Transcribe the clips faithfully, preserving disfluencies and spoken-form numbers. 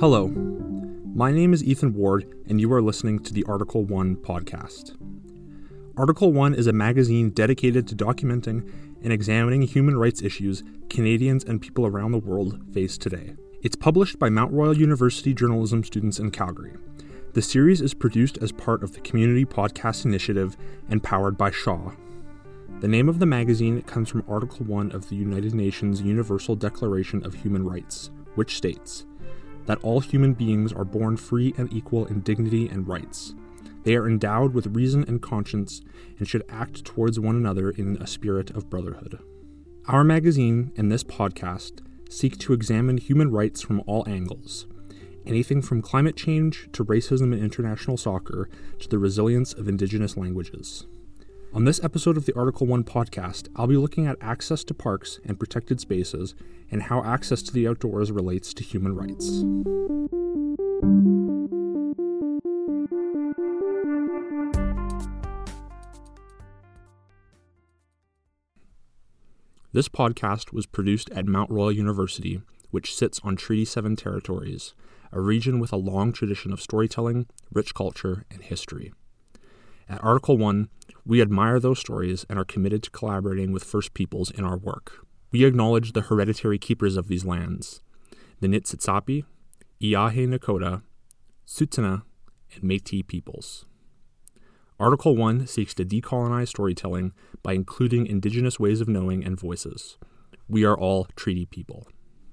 Hello, my name is Ethan Ward, and you are listening to the Article one podcast. Article one is a magazine dedicated to documenting and examining human rights issues Canadians and people around the world face today. It's published by Mount Royal University journalism students in Calgary. The series is produced as part of the Community Podcast Initiative and powered by Shaw. The name of the magazine comes from Article one of the United Nations Universal Declaration of Human Rights, which states that all human beings are born free and equal in dignity and rights. They are endowed with reason and conscience and should act towards one another in a spirit of brotherhood. Our magazine and this podcast seek to examine human rights from all angles, anything from climate change to racism in international soccer to the resilience of Indigenous languages. On this episode of the Article one podcast, I'll be looking at access to parks and protected spaces and how access to the outdoors relates to human rights. This podcast was produced at Mount Royal University, which sits on Treaty seven territories, a region with a long tradition of storytelling, rich culture, and history. At Article one, we admire those stories and are committed to collaborating with First Peoples in our work. We acknowledge the hereditary keepers of these lands, the Niitsitapi, Iahe Nakota, Tsuut'ina, and Métis peoples. Article one seeks to decolonize storytelling by including Indigenous ways of knowing and voices. We are all treaty people.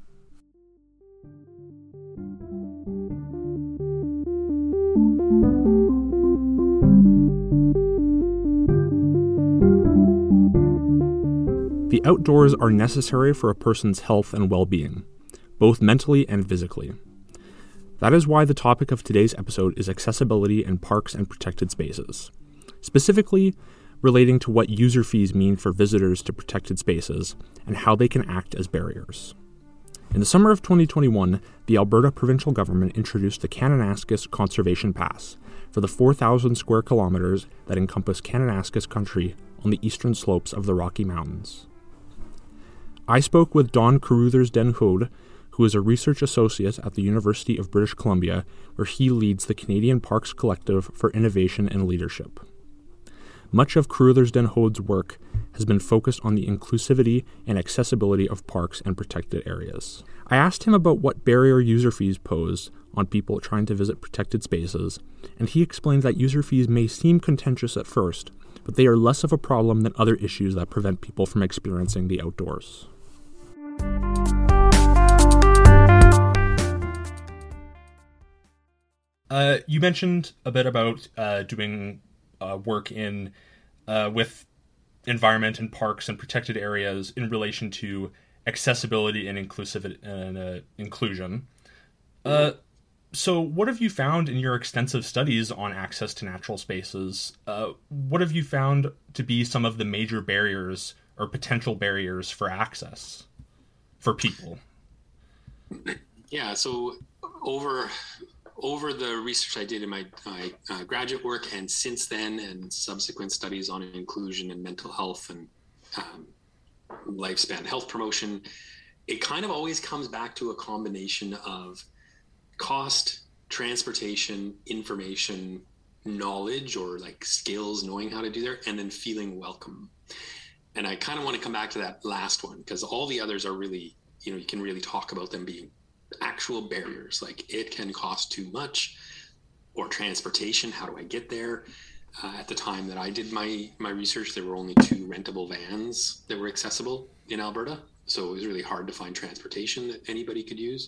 The outdoors are necessary for a person's health and well-being, both mentally and physically. That is why the topic of today's episode is accessibility in parks and protected spaces, specifically relating to what user fees mean for visitors to protected spaces and how they can act as barriers. In the summer of twenty twenty-one, the Alberta provincial government introduced the Kananaskis Conservation Pass for the four thousand square kilometers that encompass Kananaskis country on the eastern slopes of the Rocky Mountains. I spoke with Don Carruthers Den Houde, who is a research associate at the University of British Columbia, where he leads the Canadian Parks Collective for Innovation and Leadership. Much of Carruthers Den Houde's work has been focused on the inclusivity and accessibility of parks and protected areas. I asked him about what barrier user fees pose on people trying to visit protected spaces, and he explained that user fees may seem contentious at first, but they are less of a problem than other issues that prevent people from experiencing the outdoors. Uh, you mentioned a bit about uh, doing uh, work in uh, with environment and parks and protected areas in relation to accessibility and inclusivity and uh, inclusion. Uh, so, what have you found in your extensive studies on access to natural spaces? Uh, what have you found to be some of the major barriers or potential barriers for access for people? Yeah, so over over the research I did in my, my uh, graduate work and since then and subsequent studies on inclusion and mental health and um, lifespan health promotion, it kind of always comes back to a combination of cost, transportation, information, knowledge, or like skills, knowing how to do that, and then feeling welcome. And I kind of want to come back to that last one because all the others are really, you know, you can really talk about them being actual barriers, like it can cost too much, or transportation, how do I get there? Uh, at the time that I did my my research, there were only two rentable vans that were accessible in Alberta, so it was really hard to find transportation that anybody could use.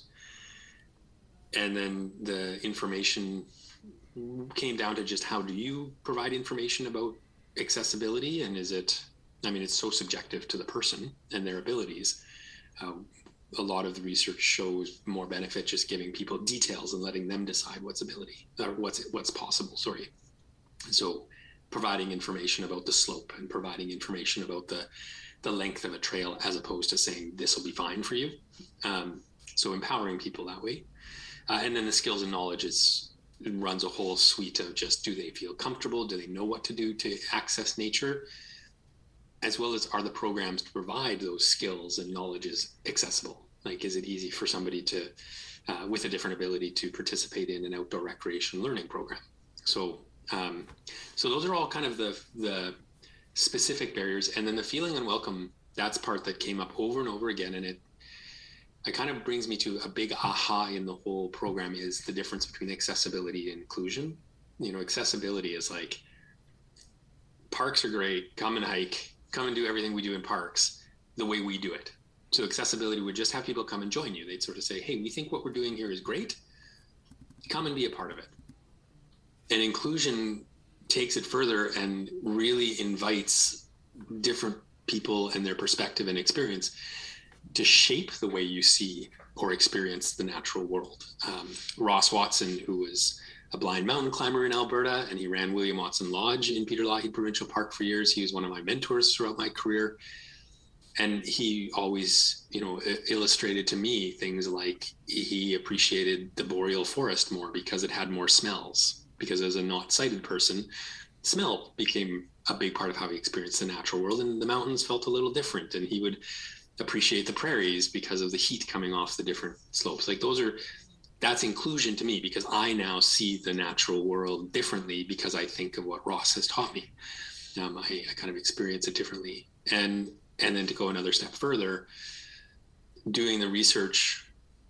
And then the information came down to just how do you provide information about accessibility, and is it, I mean, it's so subjective to the person and their abilities. Uh, a lot of the research shows more benefit just giving people details and letting them decide what's ability or what's what's possible. Sorry. So providing information about the slope and providing information about the the length of a trail as opposed to saying this will be fine for you. Um, so empowering people that way. Uh, and then the skills and knowledge is it runs a whole suite of just, do they feel comfortable? Do they know what to do to access nature? As well as, are the programs to provide those skills and knowledges accessible? Like, is it easy for somebody to uh, with a different ability to participate in an outdoor recreation learning program. So, um, so those are all kind of the the specific barriers. And then the feeling unwelcome, that's part that came up over and over again. And it, it kind of brings me to a big aha in the whole program, is the difference between accessibility and inclusion. You know, accessibility is like, parks are great, come and hike, come and do everything we do in parks the way we do it. So accessibility would just have people come and join you. They'd sort of say, hey, we think what we're doing here is great. Come and be a part of it. And inclusion takes it further and really invites different people and their perspective and experience to shape the way you see or experience the natural world. Um, Ross Watson, who was a blind mountain climber in Alberta, and he ran William Watson Lodge in Peter Lougheed Provincial Park for years. He was one of my mentors throughout my career. And he always, you know, illustrated to me things like he appreciated the boreal forest more because it had more smells. Because as a not sighted person, smell became a big part of how he experienced the natural world, and the mountains felt a little different. And he would appreciate the prairies because of the heat coming off the different slopes. Like those are, that's inclusion to me, because I now see the natural world differently because I think of what Ross has taught me. Um, I, I kind of experience it differently. And and then to go another step further, doing the research,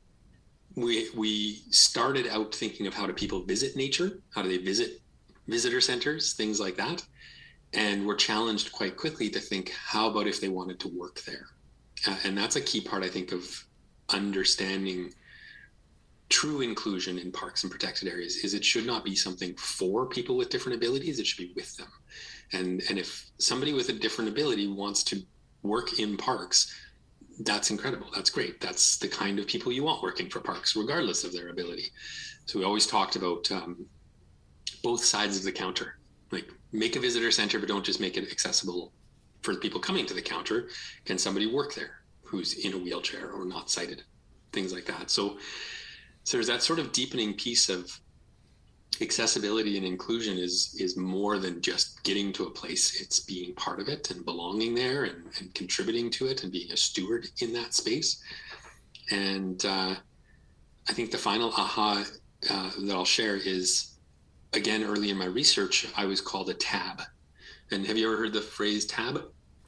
we we started out thinking of how do people visit nature, how do they visit visitor centers, things like that. And we're challenged quite quickly to think, how about if they wanted to work there? Uh, and that's a key part, I think, of understanding true inclusion in parks and protected areas, is it should not be something for people with different abilities, it should be with them. And and if somebody with a different ability wants to work in parks, that's incredible. That's great. That's the kind of people you want working for parks, regardless of their ability. So we always talked about um, both sides of the counter. Like, make a visitor center, but don't just make it accessible for the people coming to the counter. Can somebody work there who's in a wheelchair or not sighted? Things like that. So, so there's that sort of deepening piece of accessibility and inclusion is is more than just getting to a place. It's being part of it and belonging there and, and contributing to it and being a steward in that space. And uh, I think the final aha uh, that I'll share is, again, early in my research, I was called a tab. And have you ever heard the phrase tab?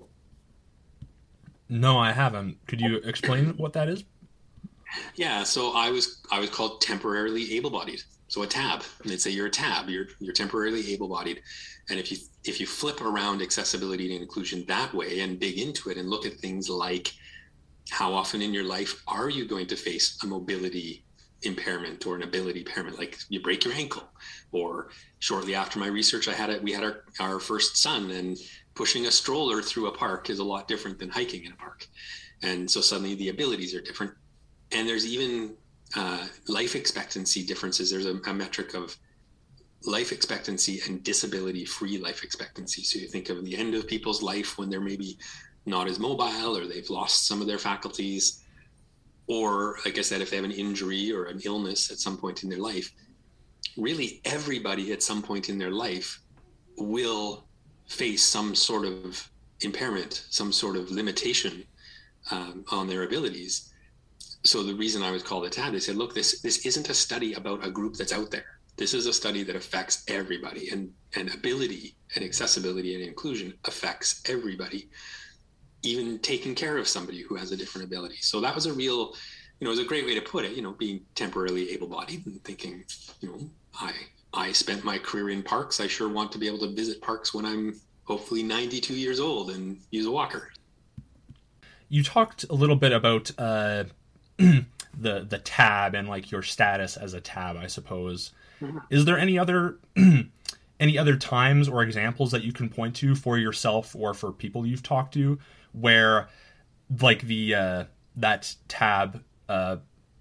No, I haven't. Could you explain what that is? Yeah, so I was I was called temporarily able-bodied. So a tab, and they'd say you're a tab, you're you're temporarily able-bodied. And if you if you flip around accessibility and inclusion that way and dig into it and look at things like, how often in your life are you going to face a mobility impairment or an ability impairment, like you break your ankle? Or shortly after my research, I had it we had our, our first son, and pushing a stroller through a park is a lot different than hiking in a park. And so suddenly the abilities are different. And there's even uh, life expectancy differences. There's a, a metric of life expectancy and disability-free life expectancy. So you think of the end of people's life when they're maybe not as mobile, or they've lost some of their faculties, or like I said, if they have an injury or an illness at some point in their life. Really, everybody at some point in their life will face some sort of impairment, some sort of limitation um, on their abilities. So the reason I was called a tab, they said, look, this this isn't a study about a group that's out there. This is a study that affects everybody, and, and ability and accessibility and inclusion affects everybody, even taking care of somebody who has a different ability. So that was a real, you know, it was a great way to put it, you know, being temporarily able-bodied and thinking, you know, I I spent my career in parks. I sure want to be able to visit parks when I'm hopefully ninety-two years old and use a walker. You talked a little bit about uh, the the tab and like your status as a tab, I suppose. Mm-hmm. Is there any other any other times or examples that you can point to for yourself or for people you've talked to where like the uh, that tab uh,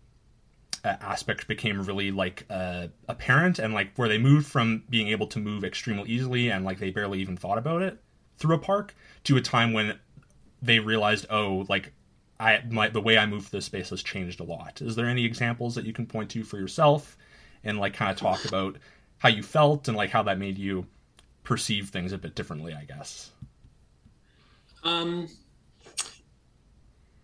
aspect became really like uh, apparent, and like where they moved from being able to move extremely easily and like they barely even thought about it through a park to a time when they realized, oh, like I my the way I move through this space has changed a lot? Is there any examples that you can point to for yourself and like kind of talk about how you felt and like how that made you perceive things a bit differently, I guess? Um,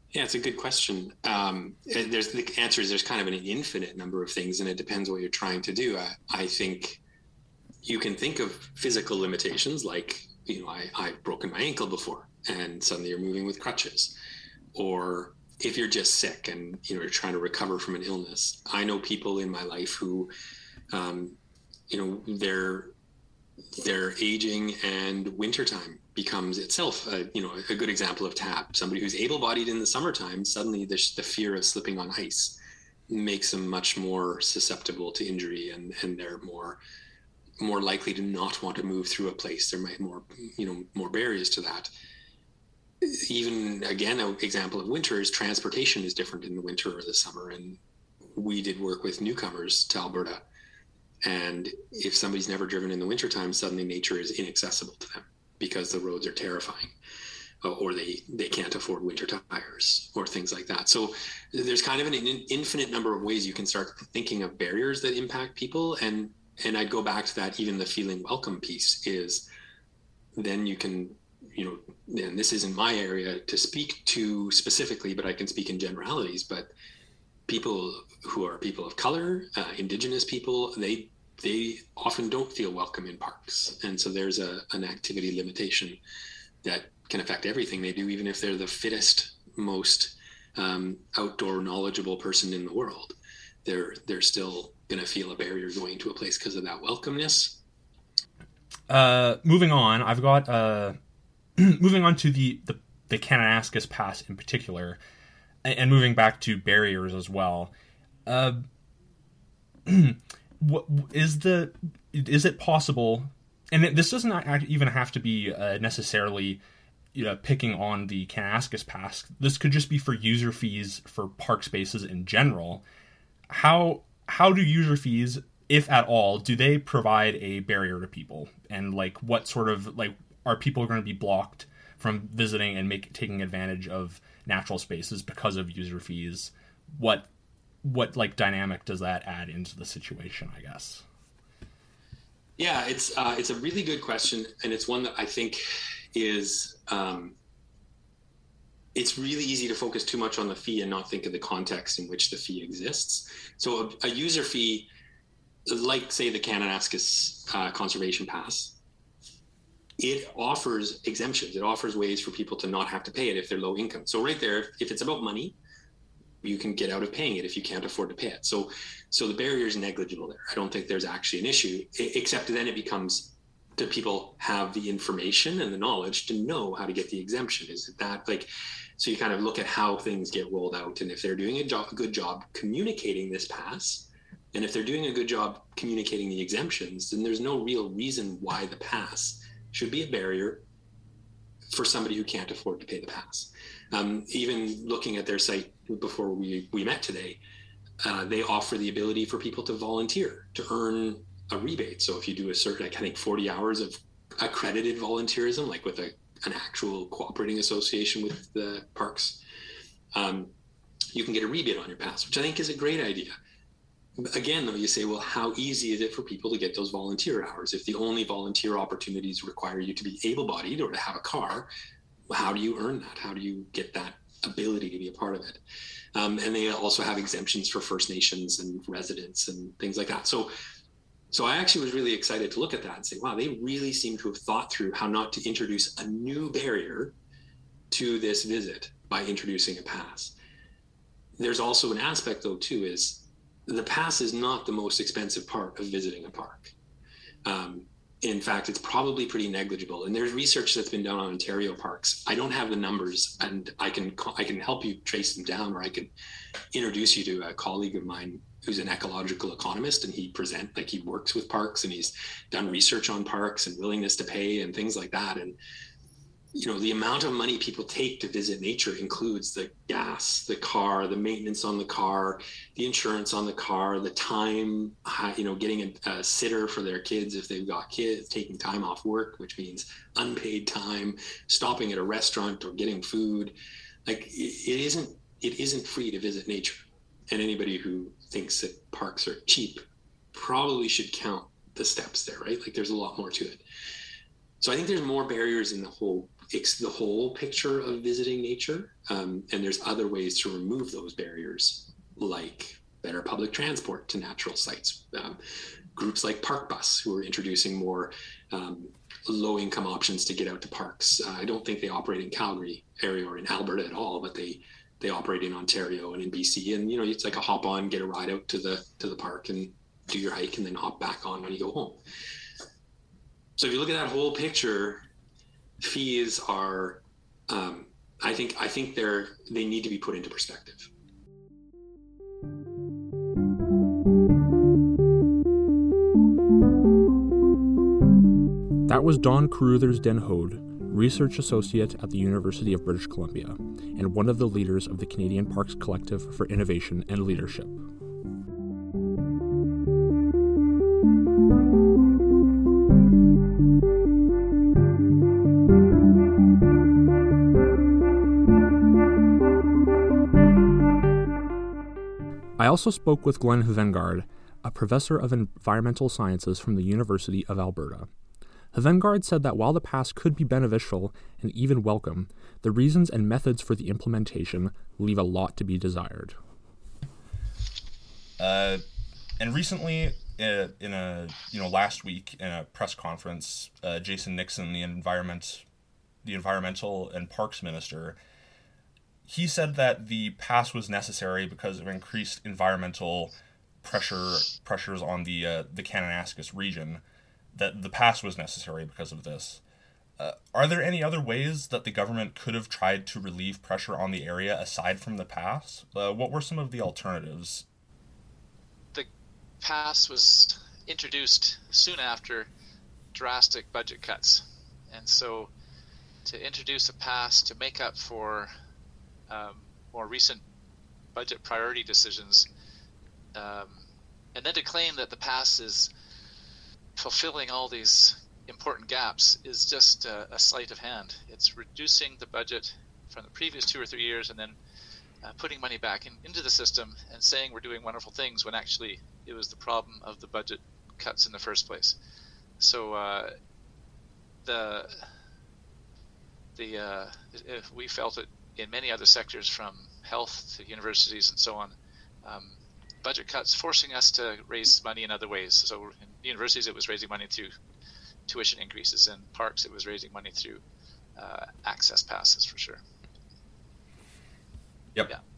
Yeah, it's a good question. Um, there's the answer is there's kind of an infinite number of things, and it depends what you're trying to do. I, I think you can think of physical limitations like, you know, I, I've broken my ankle before and suddenly you're moving with crutches. Or if you're just sick and, you know, you're trying to recover from an illness. I know people in my life who, um, you know, they're, they're aging and wintertime becomes itself, a, you know, a good example of T A P. Somebody who's able-bodied in the summertime, suddenly the, the fear of slipping on ice makes them much more susceptible to injury, and, and they're more more likely to not want to move through a place. There might be more, you know, more barriers to that. Even again, an example of winter is transportation is different in the winter or the summer. And we did work with newcomers to Alberta. And if somebody's never driven in the wintertime, suddenly nature is inaccessible to them because the roads are terrifying, or they, they can't afford winter tires or things like that. So there's kind of an infinite number of ways you can start thinking of barriers that impact people. And And I'd go back to that, even the feeling welcome piece is then you can, you know, and this isn't my area to speak to specifically, but I can speak in generalities, but people who are people of color, uh, Indigenous people, they they often don't feel welcome in parks. And so there's a, an activity limitation that can affect everything they do, even if they're the fittest, most um, outdoor knowledgeable person in the world. They're, they're still going to feel a barrier going to a place because of that welcomeness. Uh, moving on, I've got uh, moving on to the, the, the Kananaskis Pass in particular, and, and moving back to barriers as well. Uh, what is the is it possible? And this doesn't even have to be uh, necessarily, you know, picking on the Kananaskis Pass. This could just be for user fees for park spaces in general. How how do user fees, if at all, do they provide a barrier to people? And like, what sort of, like, are people going to be blocked from visiting and make taking advantage of natural spaces because of user fees? What what like dynamic does that add into the situation, I guess? Yeah, it's uh, it's a really good question, and it's one that I think is um, it's really easy to focus too much on the fee and not think of the context in which the fee exists. So a, a user fee, like say the Kananaskis uh, Conservation Pass, it offers exemptions. It offers ways for people to not have to pay it if they're low income. So right there, if it's about money, you can get out of paying it if you can't afford to pay it. So, so the barrier is negligible there. I don't think there's actually an issue, except then it becomes, do people have the information and the knowledge to know how to get the exemption? Is it that like, so you kind of look at how things get rolled out, and if they're doing a, job, a good job communicating this pass, and if they're doing a good job communicating the exemptions, then there's no real reason why the pass should be a barrier for somebody who can't afford to pay the pass. Um, even looking at their site before we, we met today, uh, they offer the ability for people to volunteer, to earn a rebate. So if you do a certain, like I think forty hours of accredited volunteerism, like with a, an actual cooperating association with the parks, um, you can get a rebate on your pass, which I think is a great idea. Again, though, you say, well, how easy is it for people to get those volunteer hours? If the only volunteer opportunities require you to be able-bodied or to have a car, how do you earn that? How do you get that ability to be a part of it? Um, and they also have exemptions for First Nations and residents and things like that. So, so I actually was really excited to look at that and say, wow, they really seem to have thought through how not to introduce a new barrier to this visit by introducing a pass. There's also an aspect, though, too, is the pass is not the most expensive part of visiting a park. Um, in fact, it's probably pretty negligible. And there's research that's been done on Ontario parks. I don't have the numbers, and I can I can help you trace them down, or I can introduce you to a colleague of mine who's an ecological economist, and he present like he works with parks and he's done research on parks and willingness to pay and things like that. And you know, the amount of money people take to visit nature includes the gas, the car, the maintenance on the car, the insurance on the car, the time, you know, getting a, a sitter for their kids if they've got kids, taking time off work, which means unpaid time, stopping at a restaurant or getting food. Like it, it isn't, it isn't free to visit nature. And anybody who thinks that parks are cheap probably should count the steps there, right? Like there's a lot more to it. So I think there's more barriers in the whole it's the whole picture of visiting nature. Um, and there's other ways to remove those barriers, like better public transport to natural sites. Um, groups like Park Bus, who are introducing more um, low-income options to get out to parks. Uh, I don't think they operate in Calgary area or in Alberta at all, but they they operate in Ontario and in B C. And you know, it's like a hop on, get a ride out to the to the park and do your hike, and then hop back on when you go home. So if you look at that whole picture, fees are, um, I think, I think they're they need to be put into perspective. That was Don Carruthers Den Hode, Research Associate at the University of British Columbia, and one of the leaders of the Canadian Parks Collective for Innovation and Leadership. I also spoke with Glenn Hvengard, a professor of environmental sciences from the University of Alberta. Hvengard said that while the pass could be beneficial and even welcome, the reasons and methods for the implementation leave a lot to be desired. Uh, and recently, uh, in a you know last week in a press conference, uh, Jason Nixon, the environment, the environmental and parks minister, he said that the pass was necessary because of increased environmental pressure pressures on the uh, the Kananaskis region. That the pass was necessary because of this. Uh, are there any other ways that the government could have tried to relieve pressure on the area aside from the pass? Uh, what were some of the alternatives? The pass was introduced soon after drastic budget cuts. And so to introduce a pass to make up for um, more recent budget priority decisions, um, and then to claim that the pass is fulfilling all these important gaps is just a, a sleight of hand. It's reducing the budget from the previous two or three years and then uh, putting money back in, into the system and saying we're doing wonderful things when actually it was the problem of the budget cuts in the first place. So uh, the the uh, we felt it in many other sectors, from health to universities and so on. Um, budget cuts forcing us to raise money in other ways. So in universities, it was raising money through tuition increases. In parks, it was raising money through uh, access passes, for sure. Yep. Yeah.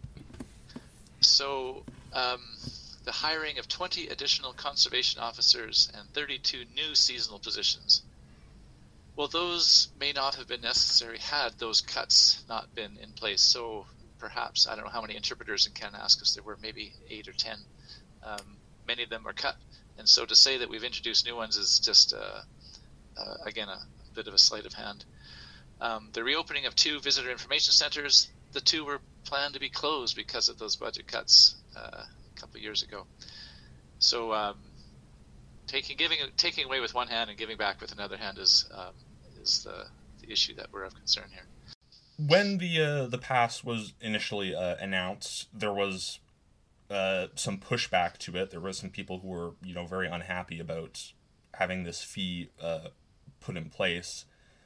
So um, the hiring of twenty additional conservation officers and thirty-two new seasonal positions. Well, those may not have been necessary had those cuts not been in place. So perhaps, I don't know how many interpreters in Kananaskis there were, maybe eight or ten. Um, many of them are cut. And so to say that we've introduced new ones is just, uh, uh, again, a, a bit of a sleight of hand. Um, the reopening of two visitor information centers, the two were planned to be closed because of those budget cuts uh, a couple of years ago. So um, taking giving taking away with one hand and giving back with another hand is um, is the, the issue that we're of concern here. When the uh, the pass was initially uh, announced, there was uh, some pushback to it. There were some people who were, you know, very unhappy about having this fee uh, put in place.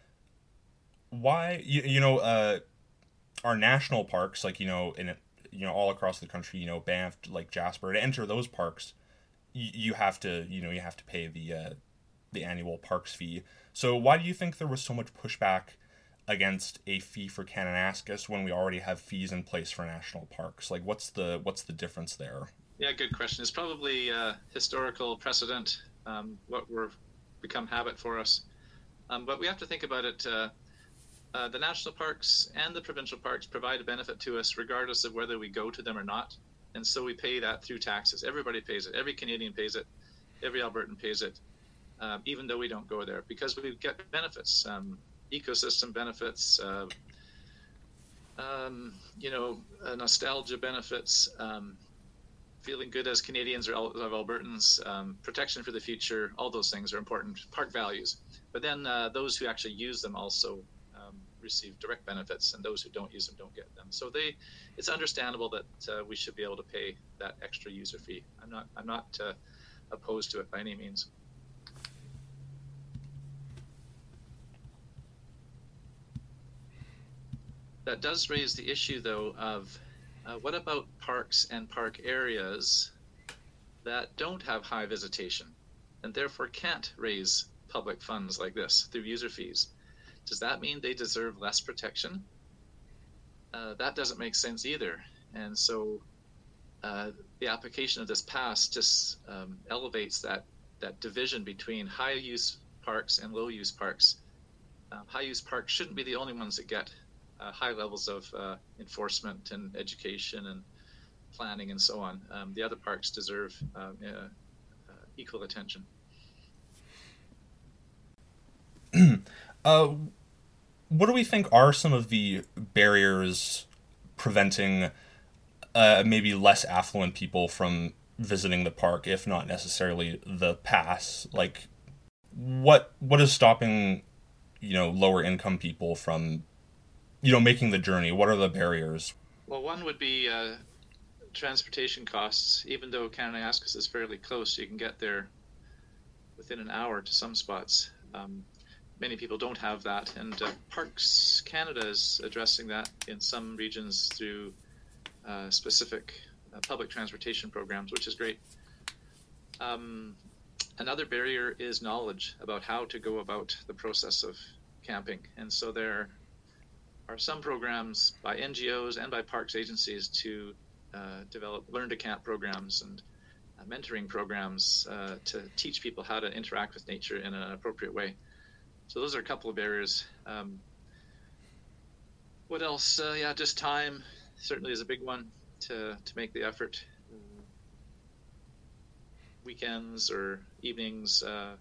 Why, you, you know, uh, our national parks, like, you know, in you know all across the country, you know, Banff, like Jasper, to enter those parks, you, you have to, you know, you have to pay the uh, the annual parks fee. So why do you think there was so much pushback against a fee for Kananaskis when we already have fees in place for national parks? Like, what's the what's the difference there? Yeah, good question. It's probably uh, historical precedent, um, what we're become habit for us. Um, but we have to think about it. Uh, uh, the national parks and the provincial parks provide a benefit to us regardless of whether we go to them or not. And so we pay that through taxes. Everybody pays it. Every Canadian pays it. Every Albertan pays it, um, even though we don't go there, because we get benefits. Um, ecosystem benefits, uh, um, you know, uh, nostalgia benefits, um, feeling good as Canadians or of Albertans, um, protection for the future, all those things are important, park values. But then uh, those who actually use them also um, receive direct benefits, and those who don't use them don't get them. So they, it's understandable that uh, we should be able to pay that extra user fee. I'm not, I'm not uh, opposed to it by any means. that does raise the issue, though, of uh, what about parks and park areas that don't have high visitation and therefore can't raise public funds like this through user fees? Does that mean they deserve less protection? Uh, that doesn't make sense either. And so uh, the application of this pass just um, elevates that, that division between high-use parks and low-use parks. Uh, high-use parks shouldn't be the only ones that get uh, high levels of uh, enforcement and education and planning and so on. Um, the other parks deserve uh, uh, uh, equal attention. uh, what do we think are some of the barriers preventing uh, maybe less affluent people from visiting the park, if not necessarily the pass? Like, what what is stopping, you know, lower income people from, you know, making the journey? What are the barriers? Well, one would be uh, transportation costs. Even though Kananaskis is fairly close, you can get there within an hour to some spots. Um, many people don't have that, and uh, Parks Canada is addressing that in some regions through uh, specific uh, public transportation programs, which is great. Um, another barrier is knowledge about how to go about the process of camping, and so there are some programs by N G Os and by parks agencies to uh, develop learn to camp programs and uh, mentoring programs uh, to teach people how to interact with nature in an appropriate way. So those are a couple of barriers. Um, what else? Uh, yeah, just time certainly is a big one to, to make the effort. Uh, weekends or evenings uh,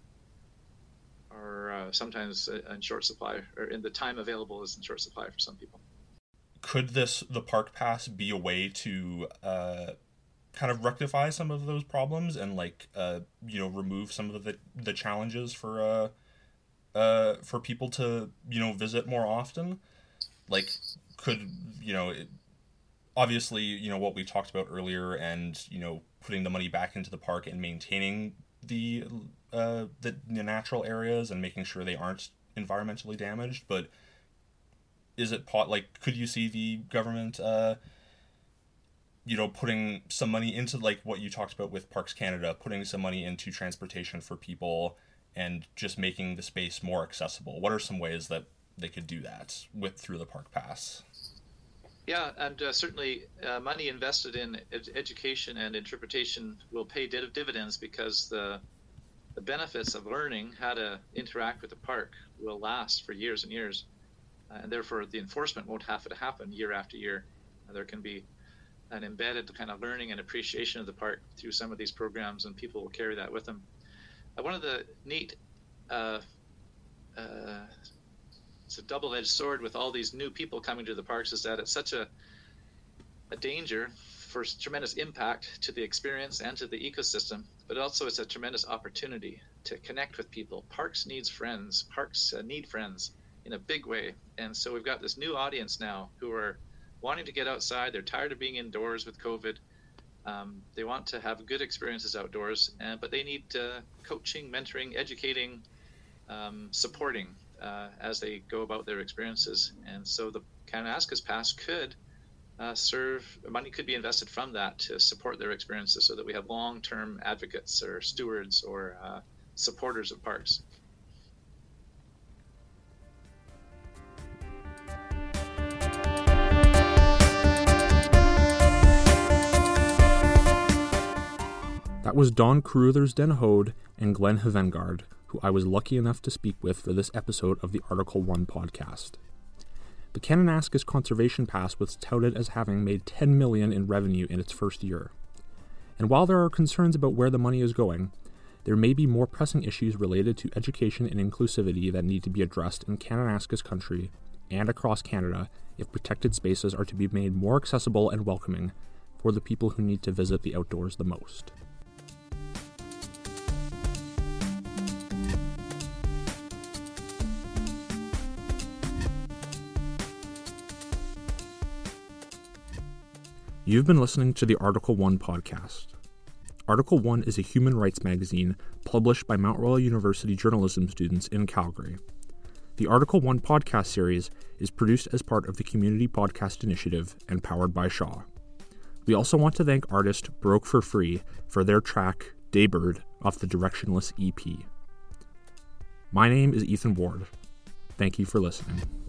are uh, sometimes in short supply, or in the time available is in short supply for some people. Could this, the park pass, be a way to uh, kind of rectify some of those problems and, like, uh, you know, remove some of the, the challenges for uh, uh, for people to, you know, visit more often? Like, could, you know, it, obviously, you know, what we talked about earlier, and, you know, putting the money back into the park and maintaining the uh, the, the natural areas and making sure they aren't environmentally damaged, but is it pot like could you see the government uh, you know, putting some money into, like what you talked about with Parks Canada, putting some money into transportation for people and just making the space more accessible? What are some ways that they could do that with through the park pass? Yeah, and uh, certainly uh, money invested in ed- education and interpretation will pay div- dividends because the the benefits of learning how to interact with the park will last for years and years, uh, and therefore the enforcement won't have to happen year after year. Uh, there can be an embedded kind of learning and appreciation of the park through some of these programs, and people will carry that with them. Uh, one of the neat uh, uh, it's a double-edged sword with all these new people coming to the parks is that it's such a a danger for tremendous impact to the experience and to the ecosystem, but also it's a tremendous opportunity to connect with people. Parks needs friends. Parks uh, need friends in a big way. And so we've got this new audience now who are wanting to get outside. They're tired of being indoors with COVID. Um, they want to have good experiences outdoors, and, but they need uh, coaching, mentoring, educating, um, supporting uh, as they go about their experiences. And so the Kananaskis Pass could uh, serve, money could be invested from that to support their experiences so that we have long-term advocates or stewards or uh, supporters of parks. That was Don Carruthers Den Hode and Glenn Havengard, who I was lucky enough to speak with for this episode of the Article one podcast. The Kananaskis Conservation Pass was touted as having made ten million dollars in revenue in its first year. And while there are concerns about where the money is going, there may be more pressing issues related to education and inclusivity that need to be addressed in Kananaskis country and across Canada if protected spaces are to be made more accessible and welcoming for the people who need to visit the outdoors the most. You've been listening to the Article one podcast. Article one is a human rights magazine published by Mount Royal University journalism students in Calgary. The Article one podcast series is produced as part of the Community Podcast Initiative and powered by Shaw. We also want to thank artist Broke for Free for their track Daybird off the Directionless E P. My name is Ethan Ward. Thank you for listening.